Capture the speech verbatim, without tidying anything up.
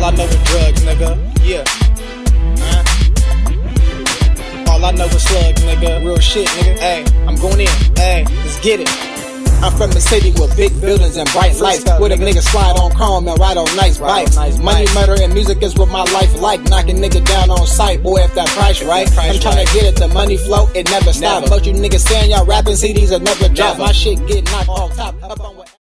I know is drugs, nigga. Yeah. Uh. All I know is slugs, nigga. Real shit, nigga. Hey, I'm going in. Hey, let's get it. I'm from the city with big buildings and bright lights, where the niggas slide on chrome and ride on nice bikes. Money, murder, and music is what my life like. Knocking nigga down on sight, boy, if that price right. I'm trying to get it, the money flow, it never stops. But you niggas saying y'all rapping C Ds will never drop. My shit get knocked off top. Up on what